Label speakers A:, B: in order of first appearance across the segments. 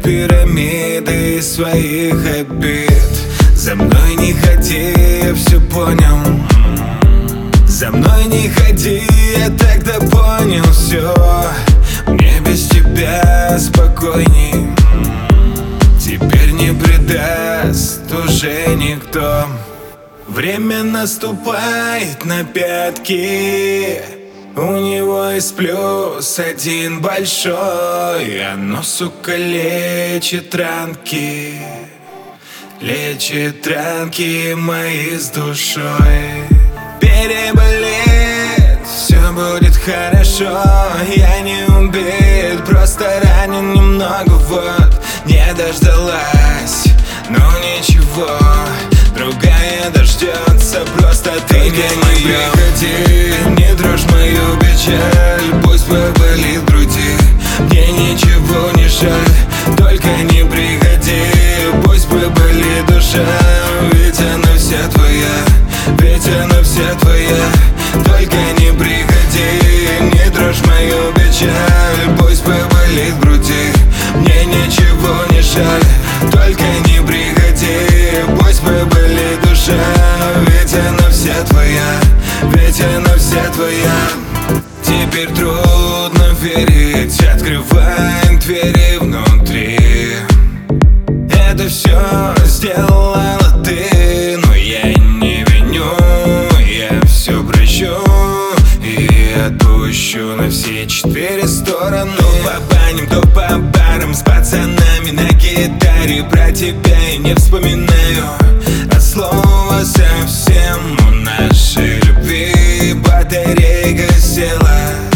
A: пирамиды из своих обид. За мной не ходи, я все понял. За мной не ходи, я тогда понял все. Мне без тебя спокойней. Теперь не предаст уже никто. Время наступает на пятки. У него есть плюс один большой. Оно, сука, лечит ранки. Лечит ранки мои с душой. Переболит, все будет хорошо. Я не убит, просто ранен немного, вот. Не дождалась, но ничего, другая дождется, просто ты не приходи. Не дрожь мою печаль, пусть поболит в груди. Мне ничего не жаль, только не приходи. Пусть поболит душа, ведь она вся твоя. Ведь она вся твоя, только не приходи. Не дрожь мою печаль, пусть поболит в груди. Мне ничего не жаль, только не приходи. Пусть поболит душа, ведь она вся твоя. Ведь она вся твоя. Теперь трудно верить, открываем двери внутри. Это все сделала ты, но я не виню. Я все прощу и отпущу на все четыре стороны. То по баням, то по барам, с пацанами на гитаре. Про тебя я не вспоминаю от слова совсем. У нашей любви батарейка села.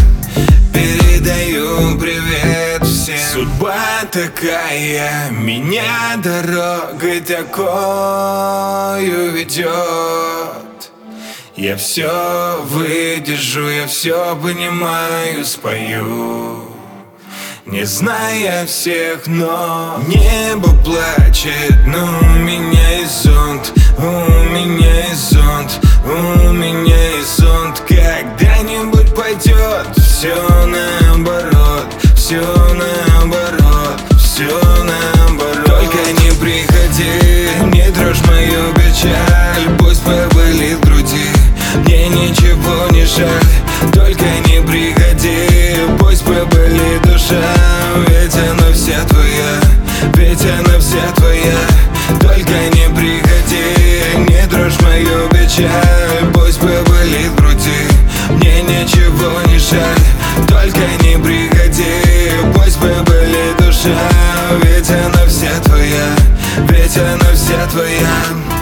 A: Передаю привет всем. Судьба такая, меня дорогой такою ведет. Я все выдержу, я все понимаю, спою, не зная всех, но небо плачет, но у меня есть зонт, у меня есть зонт, у меня есть зонт. Когда-нибудь пойдет все наоборот, все наоборот, все наоборот. Только не приходи, не дрожь мою печаль, пусть поболит в груди. Мне ничего не жаль, только не приходи. Пусть поболит душа, ведь она вся твоя. Ведь она вся твоя, только не приходи. Не дрожь мою печаль, пусть поболит в груди. Мне ничего не жаль, только не приходи. Пусть поболит душа, ведь она вся твоя. Ведь она вся твоя.